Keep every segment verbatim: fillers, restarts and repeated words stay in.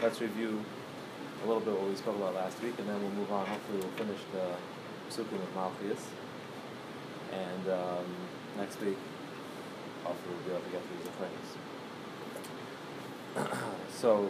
let's review a little bit what we spoke about last week, and then we'll move on. Hopefully we'll finish the Psukim of Malchias. And um, next week, hopefully we'll be able to get through the things. So,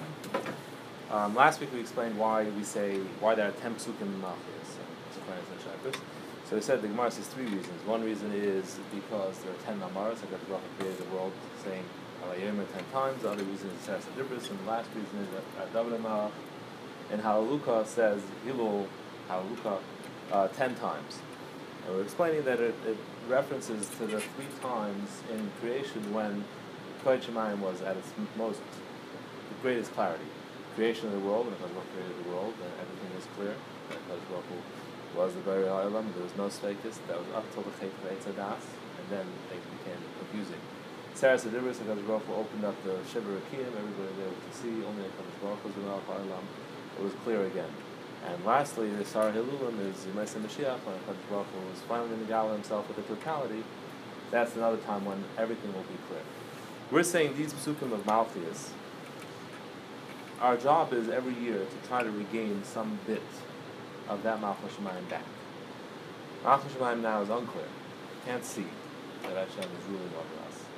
um, last week we explained why we say, why there are ten Psukim in Malchias, and Shabbos. So we said the Gemara says three reasons. One reason is because there are ten Mamaras, like God created the world saying Alayim ten times. The other reason is Seres Adibris, and the last reason is that David Melech in Halaluka says Hilul Halaluka uh, ten times. And we're explaining that it, it references to the three times in creation when Kodesh Shemayim was at its most, the greatest clarity. Creation of the world, and God created the world, and everything was clear. That God was the very Olam, there was no Sveikis, that was up till the Chet of Eitzadas, and then things became confusing. Seres Adibris, HaKadosh Baruch Hu opened up the Shiver Akiyim, everybody was able to see, only HaKadosh Baruch Hu was the Melech Olam. It was clear again. And lastly, the Sar Hilulim is Yemesa Mashiach, when HaKadosh Baruch Hu was finally Megala himself with the totality. That's another time when everything will be clear. We're saying these Psukim of Malchias, our job is every year to try to regain some bit of that Malchus Shemayim back. Malchus Shemayim now is unclear. We can't see that Hashem is ruling over us.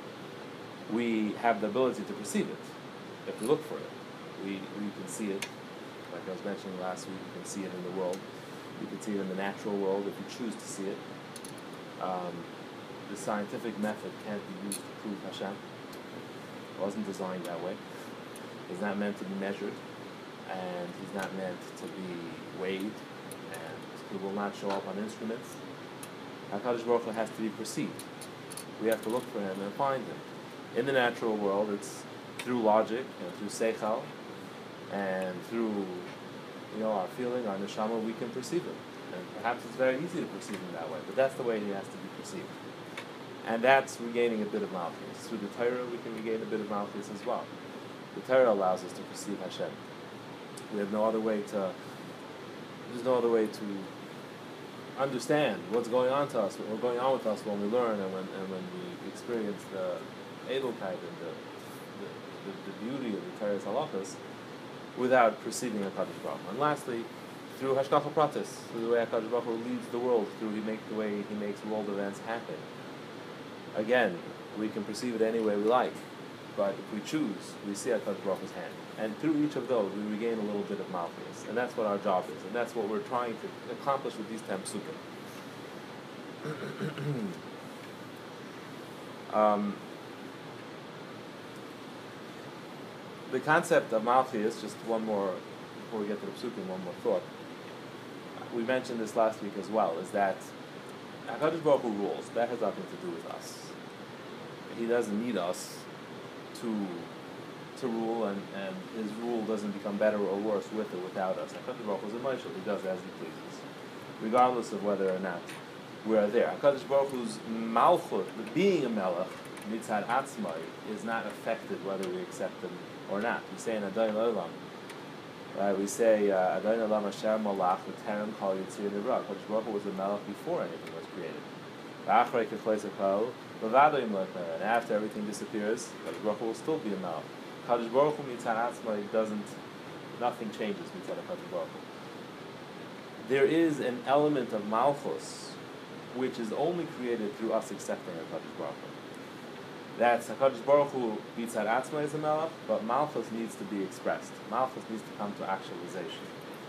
We have the ability to perceive it. If we look for it, we, we can see it. Like I was mentioning last week, you can see it in the world. You can see it in the natural world if you choose to see it. Um, the scientific method can't be used to prove Hashem. It wasn't designed that way. It's not meant to be measured, and he's not meant to be weighed, and he will not show up on instruments. HaKadosh Baruch Hu has to be perceived. We have to look for him and find him. In the natural world, it's through logic, you know, through seichel, and through you know our feeling, our neshama, we can perceive him. And perhaps it's very easy to perceive him that way, but that's the way he has to be perceived. And that's regaining a bit of Malchus. Through the Torah, we can regain a bit of Malchus as well. The Torah allows us to perceive Hashem. We have no other way to, there's no other way to understand what's going on to us, what's going on with us when we learn and when and when we experience the Edelkeit and the, the, the, the beauty of the Torah's halachas without perceiving HaKadosh Baruch Hu. And lastly, through Hashgacha Pratis, through the way HaKadosh Baruch Hu leads the world, through he make the way he makes world events happen. Again, we can perceive it any way we like. But if we choose, we see HaKadosh Baruch Hu's hand. And through each of those, we regain a little bit of Malchus. And that's what our job is. And that's what we're trying to accomplish with these ten Psukim. um, the concept of Malchus, just one more, before we get to the Psukim, one more thought. We mentioned this last week as well, is that HaKadosh Baruch Hu rules. That has nothing to do with us. He doesn't need us to to rule, and, and his rule doesn't become better or worse with or without us. HaKadosh Baruch Hu is a Moshe, he does as he pleases, regardless of whether or not we are there. HaKadosh Baruch Hu's Malchut, being a Melech, Mitzad Atzmai, is not affected whether we accept him or not. We say in Adon Olam, right, we say, Adon Olam Asher Malach V'terem Kol Yitzir Nivra. HaKadosh Baruch Hu was a Melech before anything was created. V'achrei Kechleis HaKol, and after everything disappears, HaKadosh Baruch Hu will still be a Melech. HaKadosh Baruch Hu Mitzad Atzmai doesn't, nothing changes Mitzad HaKadosh Baruch Hu. There is an element of Malchus which is only created through us accepting HaKadosh Baruch Hu. That's HaKadosh Baruch Hu Mitzad Atzmai is a Melech, but Malchus needs to be expressed. Malchus needs to come to actualization.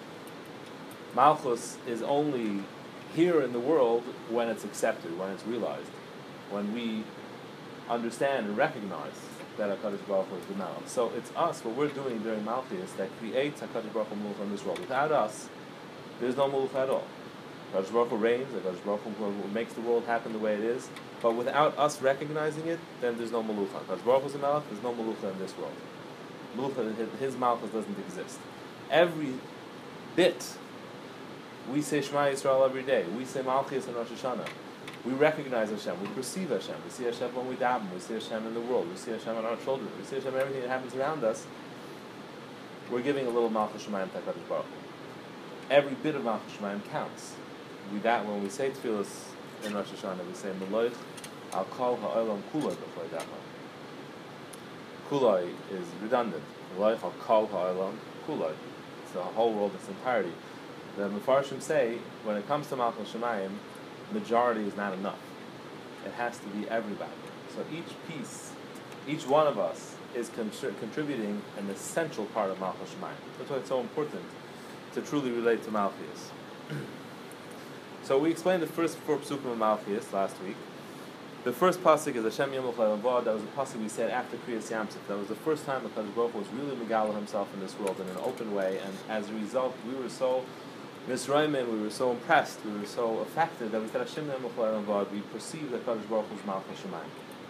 Malchus is only here in the world when it's accepted, when it's realized, when we understand and recognize that HaKadosh Baruch Hu is the Melech. So it's us, what we're doing during Malchus, that creates HaKadosh Baruch Hu Melech on this world. Without us, there's no Melech at all. HaKadosh Baruch Hu reigns, HaKadosh Baruch Hu makes the world happen the way it is, but without us recognizing it, then there's no Melech. HaKadosh Baruch Hu is a Melech, there's no Melech in this world. Melech, his Malchus doesn't exist. Every bit, we say Shema Yisrael every day, we say Malchus and Rosh Hashanah. We recognize Hashem, we perceive Hashem, we see Hashem when we daven, we see Hashem in the world, we see Hashem on our children, we see Hashem in everything that happens around us. We're giving a little Malchus Shemayim to HaKadosh Baruch Hu. Every bit of Malchus Shemayim counts. We that when we say Tefillas in Rosh Hashanah, we say Meloich Al Kol Ha'olam Kula B'Chol Dama. kulai is redundant. Kulai chal kol ha'olam kulai. It's the whole world in its entirety. The Mefarshim say, when it comes to Malchus Shemayim, majority is not enough. It has to be everybody. So each piece, each one of us, is contri- contributing an essential part of Malchus Shemayim. That's why it's so important to truly relate to Malchus. So we explained the first four psukim of Malchus last week. The first pasuk is Hashem Yom L'Chayim V'Ad. That was a pasuk we said after Kriyas Yamsuf. That was the first time HaKadosh Baruch Hu was really megala himself in this world in an open way, and as a result, we were so misraimin, we were so impressed, we were so affected that we said Hashem Yom L'Chayim V'Ad. We perceived that HaKadosh Baruch Hu's Malchus Shemayim.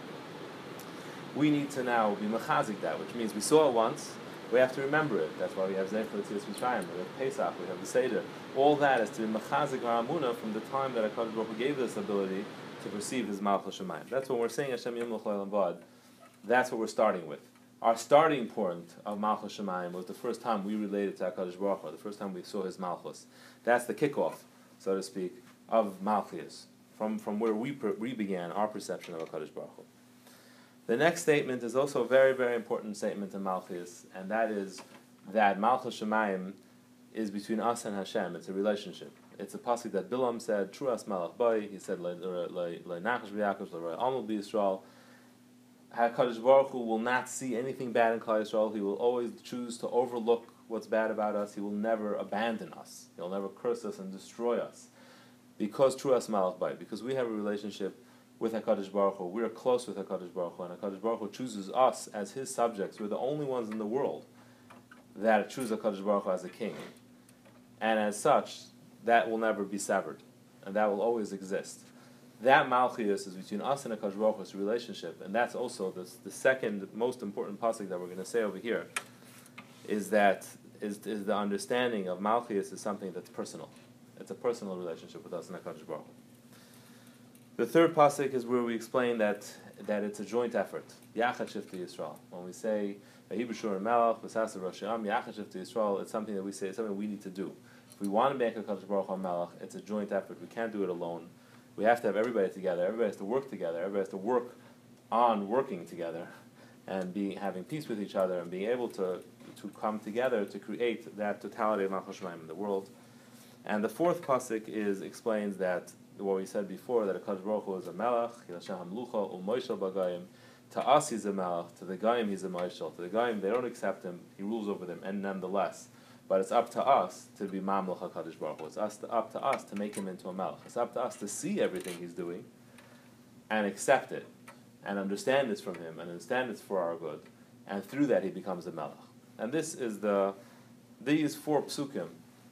We need to now be mechazik that, which means we saw it once, we have to remember it. That's why we have Zecher L'Tzias Mitzrayim, we have Pesach, we have the Seder. All that is to be mechazik our Amunah from the time that HaKadosh Baruch Hu gave this ability to perceive his Malchus Shemayim. That's when we're saying Hashem Yom L'Chayim V'Ad. That's what we're starting with. Our starting point of Malchus Shemayim was the first time we related to HaKadosh Baruch Hu, the first time we saw his Malchus. That's the kickoff, so to speak, of Malchus, from, from where we, per, we began our perception of HaKadosh Baruch Hu. The next statement is also a very, very important statement in Malchus, and that is that Malchus Shemayim is between us and Hashem. It's a relationship. It's a pasuk that Bilam said, Truas Malach Bai, he said, Le'nachash v'Yaakov, Le'roy Amul b'Yisrael. HaKadosh Baruch Hu will not see anything bad in Klal Yisrael. He will always choose to overlook what's bad about us. He will never abandon us. He'll never curse us and destroy us. Because Truas Malach Bai, because we have a relationship with HaKadosh Baruch Hu. We are close with HaKadosh Baruch Hu, and HaKadosh Baruch Hu chooses us as his subjects. We're the only ones in the world that choose HaKadosh Baruch Hu as a king. And as such, that will never be severed, and that will always exist. That Malchus is between us and HaKadosh Baruch Hu's relationship, and that's also the, the second most important pasuk that we're going to say over here, is that is, is the understanding of Malchus is something that's personal. It's a personal relationship with us and HaKadosh Baruch Hu. The third pasuk is where we explain that that it's a joint effort. Yachad Shifti Yisrael. When we say Vayibashur Melech V'Sasa Rosh Yam Yachad Shifti Yisrael, it's something that we say. It's something we need to do. If we want to make HaKadosh Baruch Hu Melech, it's a joint effort. We can't do it alone. We have to have everybody together. Everybody has to work together. Everybody has to work on working together, and be having peace with each other, and being able to to come together to create that totality of Malchus Shemayim in the world. And the fourth pasuk is explains that what we said before, that HaKadosh Baruch Hu is a melech, Hashem HaMlucha, U'moishel B'Gayim. To us he's a melech, to the Gayim he's a moishel. To the Gayim they don't accept him, he rules over them, and nonetheless. But it's up to us to be Mamlech HaKadosh Baruch Hu. It's us to, up to us to make him into a melech. It's up to us to see everything he's doing, and accept it, and understand it's from him, and understand it's for our good, and through that he becomes a melech. And this is the, these four psukim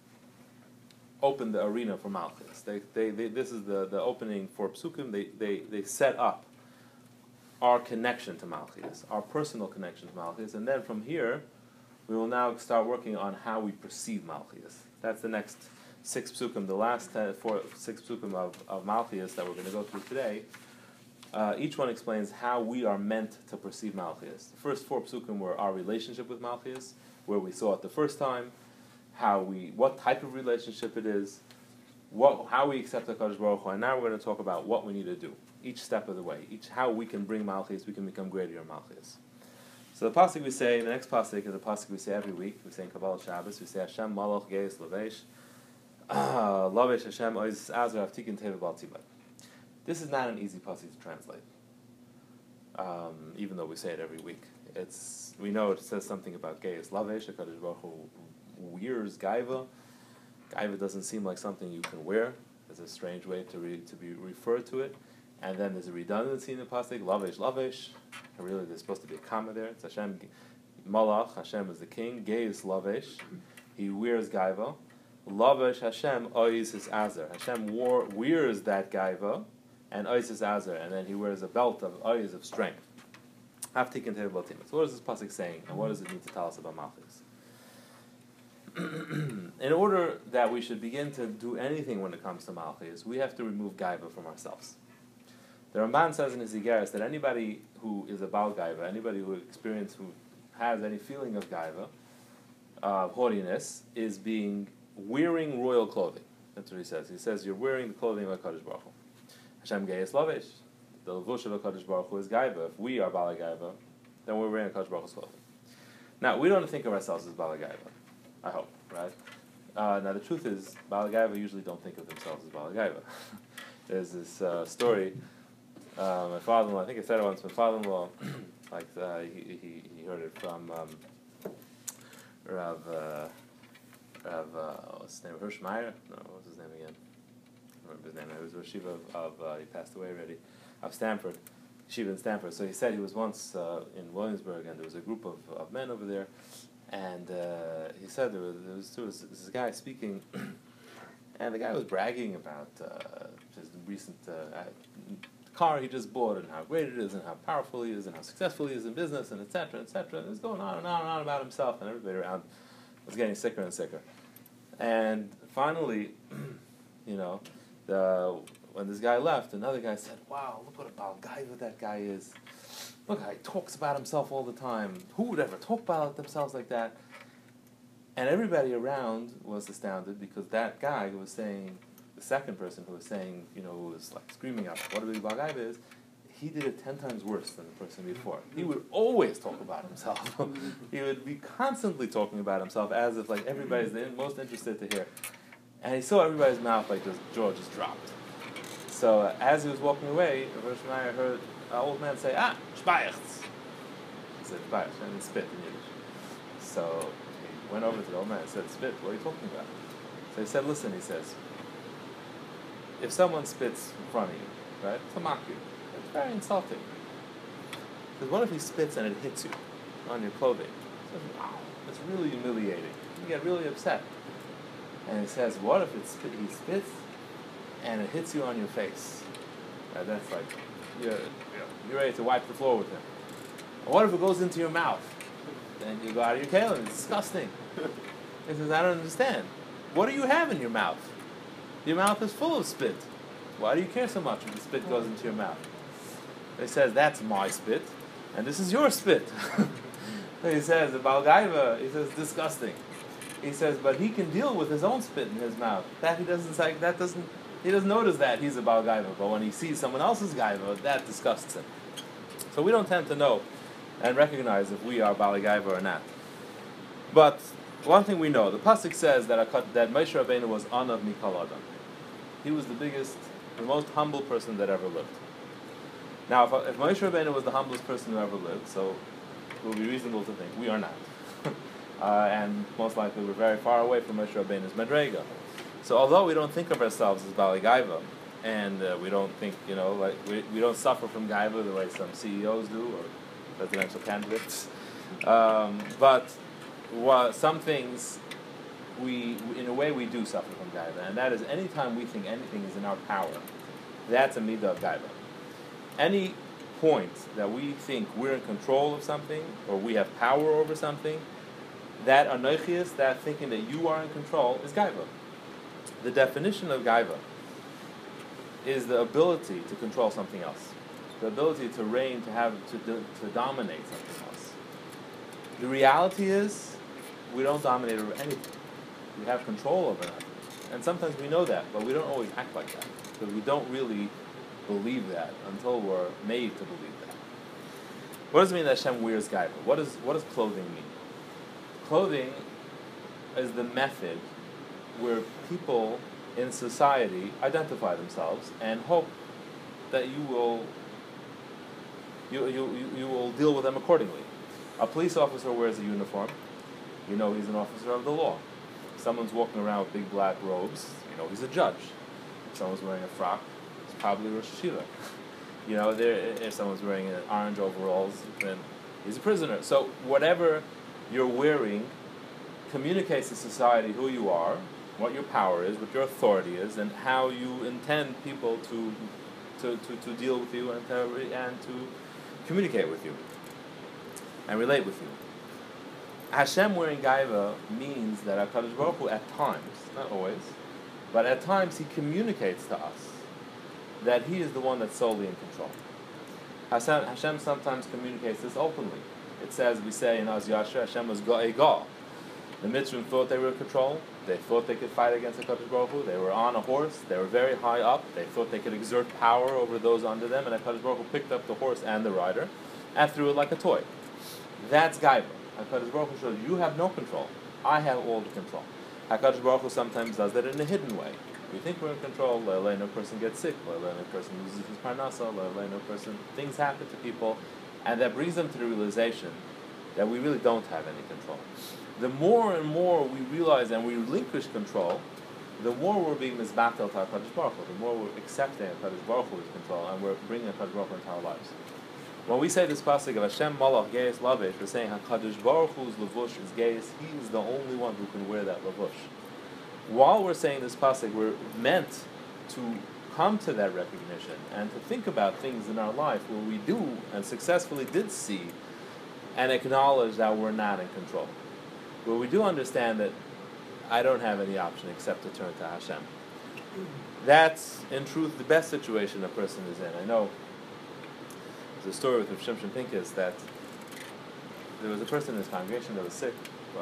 open the arena for Malchus. They, they, they, this is the, the opening for Psukim. They, they, they set up our connection to Malchus, our personal connection to Malchus, and then from here, we will now start working on how we perceive Malchus. That's the next six Psukim, the last ten, four, six Psukim of, of Malchus that we're going to go through today. Uh, each one explains how we are meant to perceive Malchus. The first four Psukim were our relationship with Malchus, where we saw it the first time, how we, what type of relationship it is, what, how we accept HaKadosh Baruch Hu, and now we're going to talk about what we need to do, each step of the way, each how we can bring Malchus, we can become greater in Malchus. So the pasuk we say, the next pasuk is a pasuk we say every week. We say in Kabbalah Shabbos, we say Hashem Malach Geis Lavesh, Lavesh Hashem Oiz Azra Avtikin Teva Bal Tibad. This is not an easy pasuk to translate, um, even though we say it every week. It's we know it says something about Geis Lavesh. HaKadosh Baruch Hu wears gaiva. Gaiva doesn't seem like something you can wear. There's a strange way to re, to be referred to it. And then there's a redundancy in the pasuk, lavesh, lavesh. And really, there's supposed to be a comma there. It's Hashem, Malach, Hashem is the king. Geis lavesh, he wears gaiva. Lavesh Hashem, ois his azer. Hashem wore, wears that gaiva, and ois his azer. And then he wears a belt of ois of strength. Haftikin tevah baltimah. So what is this pasuk saying, and what does it mean to tell us about Malchus? In order that we should begin to do anything when it comes to Malchus, we have to remove gaiva from ourselves. The Ramban says in his Igeres that anybody who is a Baal Gaiva, anybody who experiences, who has any feeling of Gaiva, uh, haughtiness, is being wearing royal clothing. That's what he says. He says you're wearing the clothing of HaKadosh Baruch Hu. Hashem Geis Lavesh. The Levush of HaKadosh Baruch Hu is Gaiva. If we are Baal Gaiva, then we're wearing Hakadosh Baruch Hu's clothing. Now, we don't think of ourselves as Balagaiva, I hope, right? Uh, now, the truth is, Balagaiva usually don't think of themselves as Balagaiva. There's this uh, story, uh, my father-in-law, I think I said it once, my father-in-law, like, uh, he, he, he heard it from um, Rav, uh, Rav, uh, what's his name, Hirschmeyer? No, what was his name again? I don't remember his name. It was Rosh Yeshiva of, of uh, he passed away already, of Stanford, Yeshiva in Stanford. So he said he was once uh, in Williamsburg, and there was a group of, of men over there, and uh, he said there was, there was, there was this guy speaking, and the guy was bragging about uh, his recent uh, car he just bought, and how great it is, and how powerful he is, and how successful he is in business, and et cetera, et cetera. And it was going on and on and on about himself, and everybody around was getting sicker and sicker. And finally, you know, the, when this guy left, another guy said, "Wow, look what a Balgaiva that guy is. Look how he talks about himself all the time. Who would ever talk about themselves like that?" And everybody around was astounded, because that guy who was saying, the second person who was saying, you know, who was like screaming out what a big Balgaiva is, he did it ten times worse than the person before. He would always talk about himself. He would be constantly talking about himself as if like everybody's the most interested to hear. And he saw everybody's mouth like this jaw just dropped. So uh, as he was walking away, Rosh Meyer heard an old man say, "Ah, Shpayechts." He said, "Shpayechts," and he spit in Yiddish. So he went over to the old man and said, "Spit, what are you talking about?" So he said, "Listen," he says, "if someone spits in front of you, right, to mock you, it's very insulting. Because what if he spits and it hits you on your clothing? He says, wow, it's really humiliating. You get really upset." And he says, "What if it spit, he spits and it hits you on your face?" Right, that's like, you're, you're ready to wipe the floor with him. And what if it goes into your mouth? Then you go out of your kalim. It's disgusting. He says, "I don't understand. What do you have in your mouth? Your mouth is full of spit. Why do you care so much if the spit goes into your mouth?" He says, "That's my spit, and this is your spit." He says, "The Balgaiva," he says, "disgusting." He says, "But he can deal with his own spit in his mouth. That he doesn't like. That doesn't. He doesn't notice that he's a Balgaiva. But when he sees someone else's gaiva, that disgusts him." So we don't tend to know and recognize if we are Balgaiva or not. But one thing we know, the pasuk says that that Moshe Rabbeinu was Anav Mikol Adam. He was the biggest, the most humble person that ever lived. Now, if, if Moshe Rabbeinu was the humblest person who ever lived, so it would be reasonable to think we are not. uh, and most likely we're very far away from Moshe Rabbeinu's Madrega. So although we don't think of ourselves as Bali Gaiva, and uh, we don't think, you know, like we, we don't suffer from Gaiva the way some C E Os do, or presidential candidates, um, but what, some things we, in a way, we do suffer from Gaiva, and that is anytime we think anything is in our power, that's a midah of Gaiva. Any point that we think we're in control of something, or we have power over something, that anochias, that thinking that you are in control, is Gaiva. The definition of Gaiva is the ability to control something else, the ability to reign, to have, to, to, to dominate something else. The reality is, we don't dominate over anything. We have control over nothing. And sometimes we know that, but we don't always act like that, because we don't really believe that until we're made to believe that. What does it mean that Hashem wears gaiva? What, is, what does clothing mean? Clothing is the method where people in society identify themselves and hope that you will you, you, you will deal with them accordingly. A police officer wears a uniform. You know he's an officer of the law. If someone's walking around with big black robes, you know he's a judge. If someone's wearing a frock, it's probably Rosh Yeshiva. You know, if someone's wearing an orange overalls, then he's a prisoner. So whatever you're wearing communicates to society who you are, what your power is, what your authority is, and how you intend people to to, to, to deal with you and to, and to communicate with you and relate with you. Hashem wearing gaiva means that HaKadosh Baruch Hu at times, not always, but at times he communicates to us that he is the one that's solely in control. Hashem, Hashem sometimes communicates this openly. It says, we say in Az Yashar, Hashem was a Gal. The Mitzvahs thought they were in control. They thought they could fight against HaKadosh Baruch Hu. They were on a horse. They were very high up. They thought they could exert power over those under them. And HaKadosh Baruch Hu picked up the horse and the rider and threw it like a toy. That's Gaiva. HaKadosh Baruch Hu shows you have no control. I have all the control. HaKadosh Baruch Hu sometimes does that in a hidden way. We think we're in control. No person gets sick. No person loses his parnasa. No person. Things happen to people, and that brings them to the realization that we really don't have any control. The more and more we realize and we relinquish control, the more we're being misbattled to HaKadosh Baruch Hu, the more we're accepting HaKadosh Baruch Hu's control, and we're bringing HaKadosh Baruch Hu into our lives. When we say this pasuk of Hashem Malach Geis Lavish, we're saying HaKadosh Baruch Hu's Lavush is Geis. He is the only one who can wear that Lavush. While we're saying this pasuk, we're meant to come to that recognition and to think about things in our life where we do and successfully did see and acknowledge that we're not in control. Where we do understand that I don't have any option except to turn to Hashem. That's, in truth, the best situation a person is in. I know there's a story with Rav Shimshon Pincus that there was a person in his congregation that was sick,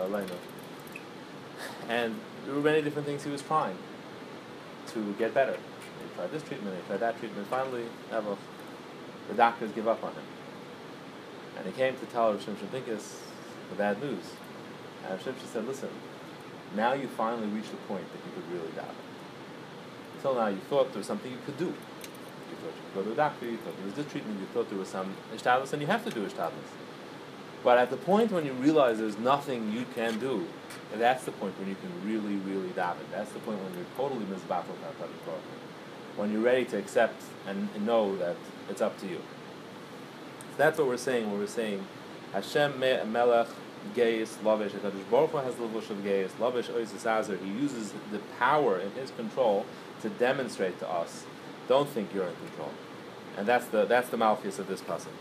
and there were many different things he was trying to get better. He tried this treatment, he tried that treatment. Finally, the doctors give up on him. And he came to tell Rav Shimshon Pincus the bad news. And Rav Shimshon said, listen, now you finally reached the point that you could really daven. Until now you thought there was something you could do. You thought you could go to a doctor, you thought there was this treatment, you thought there was some ishtadlus, and you have to do ishtadlus. But at the point when you realize there's nothing you can do, that's the point when you can really, really daven. That's the point when you're totally misbattled at HaKadosh Baruch Hu. When you're ready to accept and know that it's up to you. That's what we're saying when we're saying Hashem me- Melech Geis Lavish. HaKadosh Baruch Hu has the Lavush of Geis. Lavish Oises Azer. He uses the power in his control to demonstrate to us, don't think you're in control. And that's the that's the malchus of this passage.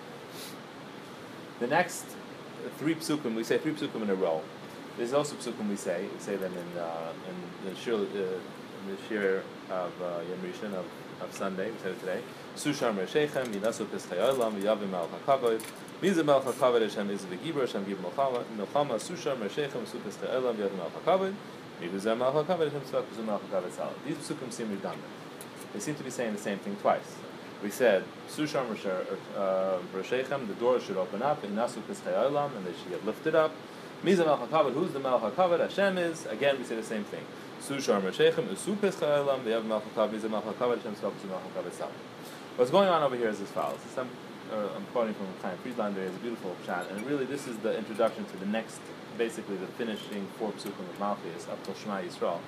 The next three psukim, we say three psukim in a row. There's also psukim we say. We say them in uh, in the shir, uh, in the shir of uh, Yom Rishon of, of Sunday. We said it today. Sushar Mershechem Yinasu Pischei Olam Yavim Al Hakavod. Mizu Mel Hakavod Hashem is v'gibur Hashem gib Milchama Milchama Sushar Mershechem Su Pischei Olam Yavim Al Hakavod. Mizu Mel Hakavod Hashem Tzvak Mizu Mel Hakavod Sal. These psukim seem redundant. They seem to be saying the same thing twice. We said Sushar Mershechem, the doors should open up. Yinasu Pischei Olam, and they should get lifted up. Mizu Mel Hakavod, who's the Mel Hakavod? Hashem is. Again, we say the same thing. Sushar Mershechem Usu Pischei Olam Yavim Mel Hakavod Mizu Mel Hakavod Hashem Tzvak Mizu Mel Hakavod Sal. What's going on over here is as follows. Some, uh, I'm quoting from Chaim Friedlander. It's a beautiful shot, and really this is the introduction to the next, basically the finishing four psukim of Malchus up till Shema Yisrael.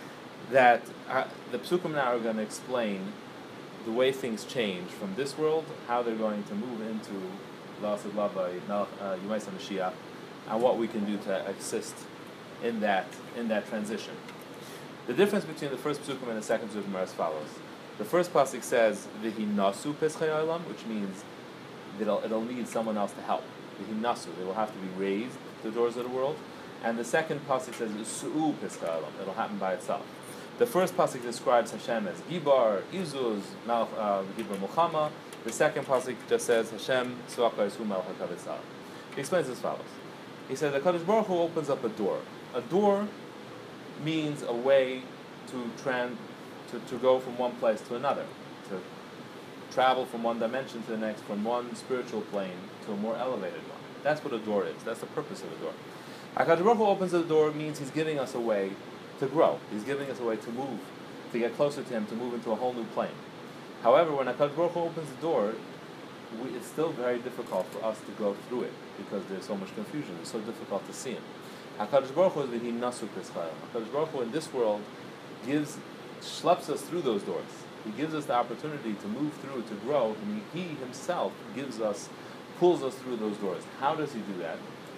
That uh, the psukim now are going to explain the way things change from this world, how they're going to move into La'asad Labai, Yumaisa Mashiach, and what we can do to assist in that in that transition. The difference between the first psukim and the second psukim are as follows. The first pasuk says Vihi Nasu Pischei Olam, which means that it'll, it'll need someone else to help. Vihi Nasu, they will have to be raised, the doors of the world. And the second pasuk says Su'u Pischei Olam, it'll happen by itself. The first pasuk describes Hashem as Gibar, Izuz, Mal, uh, Gibar Muchama. The second pasuk just says Hashem Su'aka Yisu Melech HaKavod Sal. He explains as follows. He says the HaKadosh Baruch Hu opens up a door. A door means a way to trans. To, to go from one place to another, to travel from one dimension to the next, from one spiritual plane to a more elevated one. That's what a door is. That's the purpose of a door. HaKadosh Baruch Hu opens the door means He's giving us a way to grow. He's giving us a way to move, to get closer to Him, to move into a whole new plane. However, when HaKadosh Baruch Hu opens the door, we, it's still very difficult for us to go through it because there's so much confusion. It's so difficult to see Him. HaKadosh Baruch Hu is V'hi Nasu Pischei Olam. HaKadosh Baruch Hu in this world gives schleps us through those doors. He gives us the opportunity to move through, to grow, and he, he himself gives us, pulls us through those doors. How does he do that?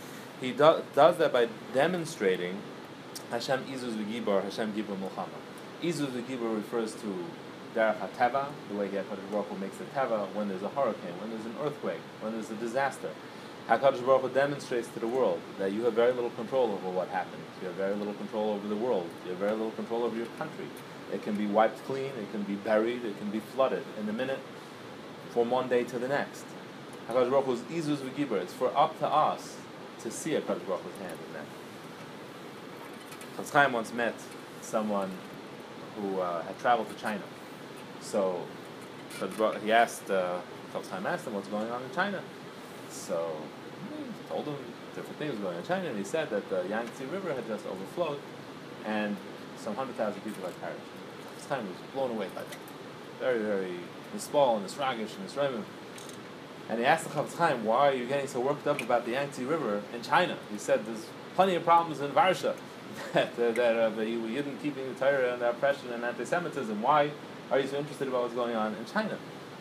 He do, does that by demonstrating Hashem Izuz V'Gibar, Hashem Gibur Milchama. Izuz V'Gibar refers to Derech HaTeva, the way HaKadosh Baruch Hu makes the Teva when there's a hurricane, when there's an earthquake, when there's a disaster. HaKadosh Baruch Hu demonstrates to the world that you have very little control over what happens. You have very little control over the world. You have very little control over your country. It can be wiped clean, it can be buried, it can be flooded in a minute from one day to the next. HaKadosh Baruch Hu's Izuz V'Gibur. It's for up to us to see HaKadosh Baruch Hu's hand in that. Chafetz Chaim once met someone who uh, had traveled to China. So he asked, uh, Chafetz Chaim asked him what's going on in China. So he told him different things going on in China, and he said that the Yangtze River had just overflowed, and some hundred thousand people had perished. His time was blown away by that. Very, very nispal and nisragish and nisraimim. And he asked the Chafetz Chaim, why are you getting so worked up about the Yangtze River in China? He said there's plenty of problems in Varsha that uh, that uh, the Yidden keeping the Torah and the oppression and anti-Semitism. Why are you so interested about what's going on in China?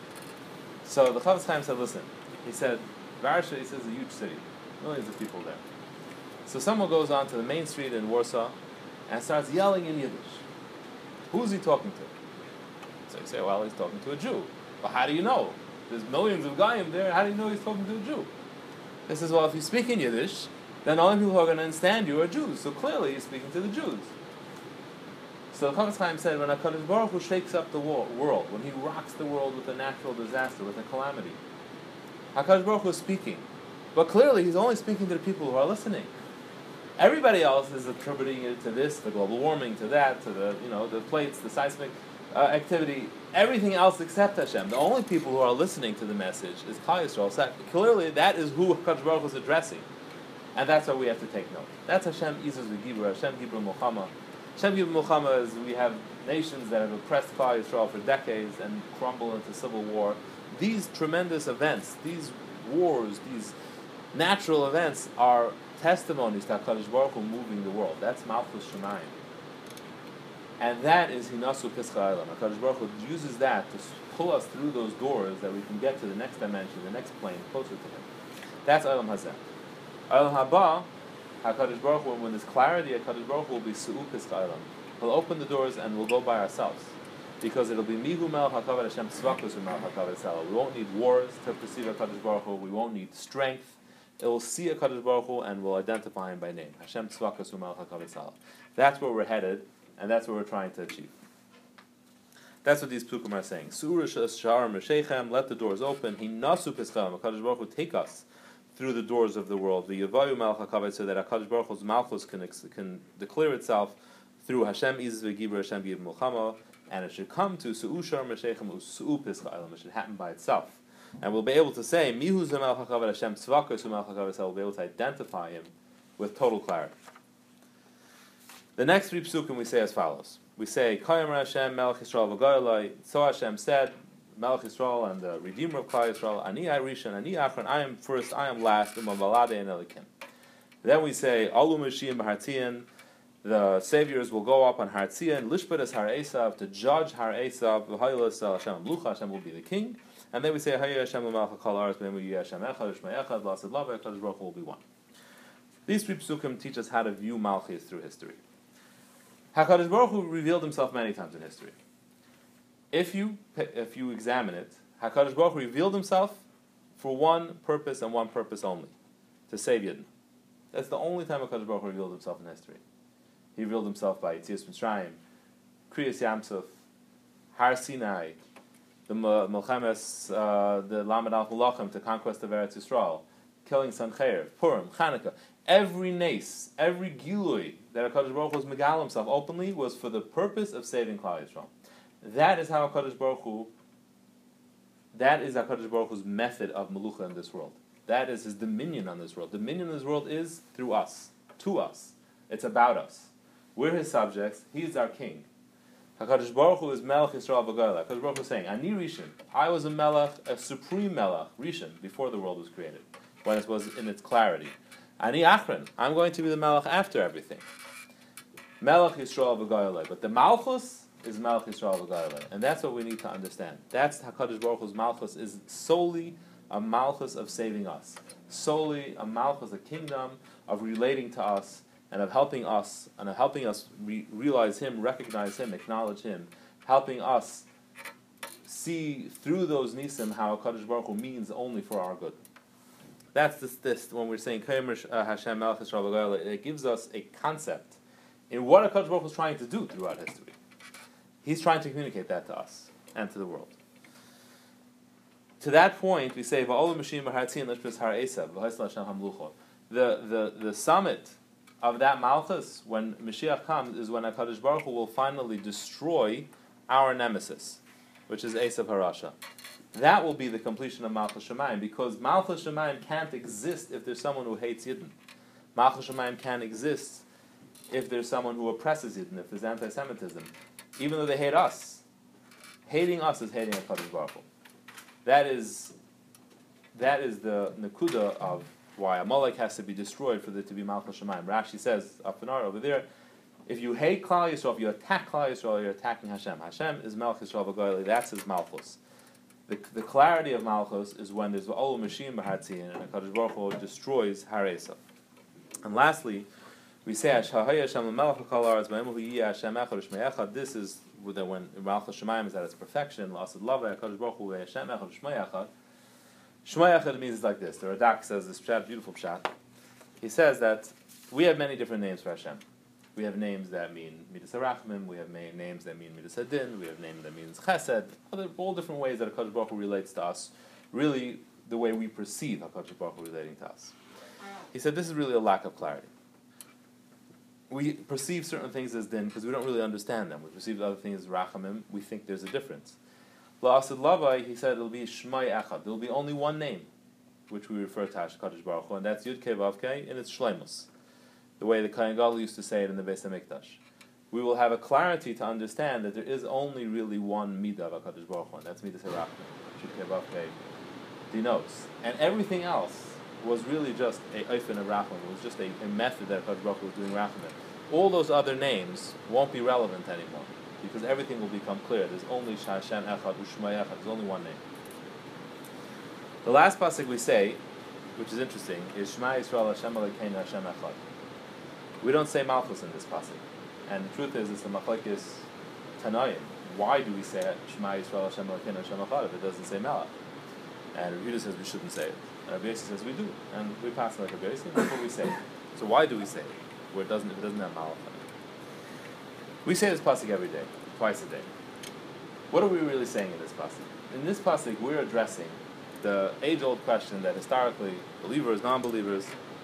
So the Chafetz Chaim said, listen, he said, Varsha, he says, is a huge city, millions of people there. So someone goes on to the main street in Warsaw and starts yelling in Yiddish. Who's he talking to? So you say, well, he's talking to a Jew. Well, how do you know? There's millions of Goyim there, how do you know he's talking to a Jew? He says, well, if you speak in Yiddish, then the only people who are going to understand you are Jews. So clearly he's speaking to the Jews. So the Chafetz Chaim said, when HaKadosh Baruch Hu shakes up the world, when he rocks the world with a natural disaster, with a calamity, HaKadosh Baruch Hu is speaking. But clearly he's only speaking to the people who are listening. Everybody else is attributing it to this, the global warming, to that, to the, you know, the plates, the seismic uh, activity, everything else except Hashem. The only people who are listening to the message is Klal Yisrael. So clearly that is who HaKadosh Baruch Hu is addressing. And that's why we have to take note. That's Hashem Izuz v'Gibur, Hashem Gibur Mulchama. Hashem Gibur Mulchama is we have nations that have oppressed Klal Yisrael for decades and crumble into civil war. These tremendous events, these wars, these natural events are testimonies to HaKadosh Baruch Hu moving the world. That's Malchus Shemayim. And that is Hinasu Pischa Elam. HaKadosh Baruch Hu uses that to pull us through those doors that we can get to the next dimension, the next plane, closer to Him. That's Elam Hazeh. Elam Haba, HaKadosh Baruch Hu, when there's clarity, HaKadosh Baruch Hu will be Su'u Pischa Elam. He'll open the doors and we'll go by ourselves. Because it'll be Mihu Melech HaKavod Hashem Tzvakus Melech HaKavod Hashem. We won't need wars to perceive HaKadosh Baruch Hu. We won't need strength. It will see HaKadosh Baruch Hu and will identify Him by name. Hashem Tzvakus Melech HaKavod Hashem. That's where we're headed, and that's what we're trying to achieve. That's what these Psukim are saying. Su'ur Sha'ar Meshechem, let the doors open. Hinasu Pischem, HaKadosh Baruch Hu take us through the doors of the world. The Yavayu Melech HaKavod, so that HaKadosh Baruch Hu's Malchus can, can declare itself through Hashem Izuz v'Gibur, Hashem Gibur Mulchama, and it should come to Su'u Sha'ar Meshechem U'Su'u Pischa Elam. It should happen by itself. And we'll be able to say, Mihu Zemelech HaKavod Hashem Tzvakus Melech HaKavod Hashem. We'll be able to identify Him with total clarity. The next three psukim we say as follows. We say, Kayim Hashem Melech Yisrael V'Goyalai. So Hashem said, Melech Yisrael and the Redeemer of Klal Yisrael, Ani Rishon, Ani Achron, I am first, I am last, Umam Balade and Elikim. Then we say, Alu Mashiach B'Hartzion, the saviors will go up on Har Tzion, Lishpat Har Esav, to judge Har Esav, V'Hayilas Hashem Amlucha, Hashem will be the king. And then we say, Hayya Hashem L'Malcha Kol Aretz, B'Nei Hashem Echad, Shmei Echad, V'Asad Lava, HaKadosh Baruch Hu will be one. These three psukim teach us how to view Malchus through history. HaKadosh Baruch Hu revealed Himself many times in history. If you if you examine it, HaKadosh Baruch Hu revealed Himself for one purpose and one purpose only, to save Yidden. That's the only time HaKadosh Baruch Hu revealed Himself in history. He revealed Himself by Yetzias Mitzrayim, Kriyas Yamsuf, Har Sinai, the Melchemes, uh, the Lamed Al Malachim, to conquest of Eretz Yisrael, killing Sancheir, Purim, Chanukah. Every nace, every gilui that HaKadosh Baruch Hu was megal Himself openly was for the purpose of saving Klal Yisrael. That is how HaKadosh Baruch Hu, that is HaKadosh Baruch Hu's method of Melucha in this world. That is His dominion on this world. Dominion in this world is through us, to us. It's about us. We're His subjects. He is our king. HaKadosh Baruch Hu is Melech Yisrael V'Goyalai. HaKadosh Baruch Hu is saying, Ani Rishon. I was a Melech, a supreme Melech, Rishon, before the world was created, when it was in its clarity. Ani Achron. I'm going to be the Melech after everything. Melech Yisrael V'Goyalai. But the Malchus is Melech Yisrael V'Goyalai. And that's what we need to understand. That's HaKadosh Baruch Hu's Malchus, is solely a Malchus of saving us. Solely a Malchus, a kingdom of relating to us, and of helping us, and of helping us re- realize Him, recognize Him, acknowledge Him, helping us see through those nisim how HaKadosh Baruch Hu means only for our good. That's this, this when we're saying Hashem Melech Yisrael V'Goyalai, it gives us a concept in what HaKadosh Baruch Hu is trying to do throughout history. He's trying to communicate that to us and to the world. To that point, we say Va'olu Mashim B'Hartzion Lishpas Har Esav V'Haisla Hashem Hamlucha. The the the summit of that Malchus, when Mashiach comes, is when HaKadosh Baruch Hu will finally destroy our nemesis, which is Esav Harasha. that will be the completion of Malchus Shemayim, because Malchus Shemayim can't exist if there's someone who hates Yidden. Malchus Shemayim can't exist if there's someone who oppresses Yidden, if there's anti-Semitism. Even though they hate us. Hating us is hating HaKadosh Baruch Hu. That is, that is the Nakuda of why Amalek has to be destroyed for there to be Malchus Shemayim. Rashi says, up in our over there, if you hate Klal Yisrael, if you attack Klal Yisrael, you're attacking Hashem. Hashem is Melech Yisrael V'Goyli, that's his Malchus. The, the clarity of Malchus is when there's Olu Mashim B'Hatziyin, and HaKadosh Baruch Hu destroys Haresa. And lastly, we say, Hashahaya Hashem L'Melech L'Kol Haaretz B'Emu Yiyeh Hashem Echad Shmei Echad. This is when Malchus Shemayim is at its perfection. L'Asad Lava HaKadosh Baruch Hu Hashem Echad Shmei Echad. Shmei Echad means like this. The Radak says this pshat, beautiful pshat. He says that we have many different names for Hashem. We have names that mean Midas HaRachmim, we have names that mean Midas HaDin, we have names that means Chesed, other, all different ways that HaKadosh Baruch Hu relates to us, really the way we perceive HaKadosh Baruch Hu relating to us. He said this is really a lack of clarity. We perceive certain things as Din because we don't really understand them. We perceive other things as Rachamim, we think there's a difference. La'asad Lavai, he said it'll be Shmai Echad, there will be only one name, which we refer to as HaKadosh Baruch Hu, and that's Yud Kei Vav Kei, and it's Shleimus. The way the Kohen Gadol used to say it in the Beis HaMikdash. We will have a clarity to understand that there is only really one Midah of HaKadosh Baruch Hu, and that's Midas HaRachmim, Yud Kei Vav Kei denotes. And everything else was really just a Eifen of Rachmim, it was just a, a method that HaKadosh Baruch Hu was doing Rachmim. All those other names won't be relevant anymore, because everything will become clear. There's only Hashem Echad, U'Shmai Echad, there's only one name. The last pasuk we say, which is interesting, is Shema Yisrael Hashem Elokeinu Hashem Echad. We don't say Malchus in this pasuk, and the truth is, it's the Machlekes Tanoim. Why do we say Shema Yisrael Hashem Elokeinu Hashem Echad if it doesn't say Melech? And Rabbi Yehuda says we shouldn't say it, and Rabbi Yossi says we do, and we pass it like Rabbi Yossi, and that's what we say. So why do we say it where it doesn't, if it doesn't have Malach? We say this pasuk every day, twice a day. What are we really saying in this pasuk? In this pasuk, we're addressing the age-old question that historically believers, non-believers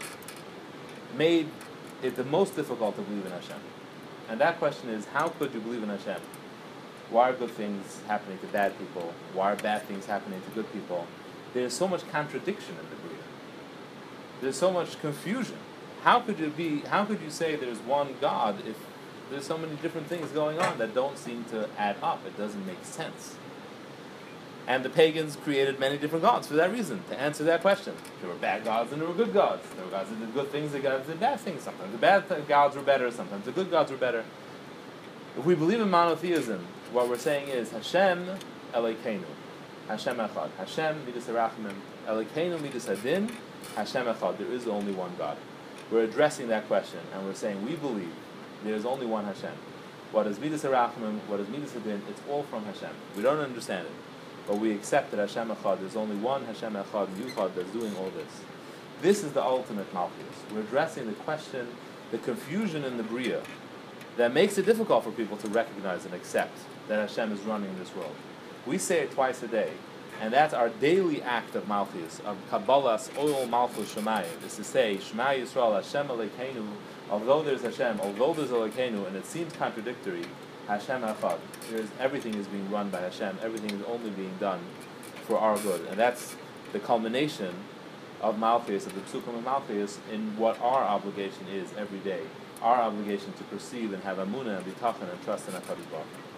made it the most difficult to believe in Hashem. And that question is, how could you believe in Hashem? Why are good things happening to bad people? Why are bad things happening to good people? There's so much contradiction in the Bria. There's so much confusion. How could you be? How could you say there's one God if there's so many different things going on that don't seem to add up? It doesn't make sense. And the pagans created many different gods for that reason, to answer that question. There were bad gods and there were good gods. There were gods that did good things, there were gods that did bad things. Sometimes the bad th- gods were better, sometimes the good gods were better. If we believe in monotheism, what we're saying is Hashem Elokeinu, Hashem Echad, Hashem Midas HaRachmim, Elokeinu Midas HaDin, Hashem Echad. There is only one God. We're addressing that question, and we're saying we believe there is only one Hashem. What is Midas HaRachmim, what is Midas HaDin, it's all from Hashem. We don't understand it. But we accept that Hashem Echad, there's only one Hashem Echad, Yuchad, that's doing all this. This is the ultimate Malchus. We're addressing the question, the confusion in the Bria, that makes it difficult for people to recognize and accept that Hashem is running this world. We say it twice a day, and that's our daily act of Malchus, of Kabbalah's Oil Malchus Shemayim, is to say, Shema Yisrael Hashem Elokeinu, although there's Hashem, although there's Elokeinu, and it seems contradictory, Hashem Echad. There's, everything is being run by Hashem. Everything is only being done for our good. And that's the culmination of Malchus, of the Psukim of Malchus, in what our obligation is every day. Our obligation to perceive and have Amunah and Bitachon and trust in HaKadosh Baruch Hu.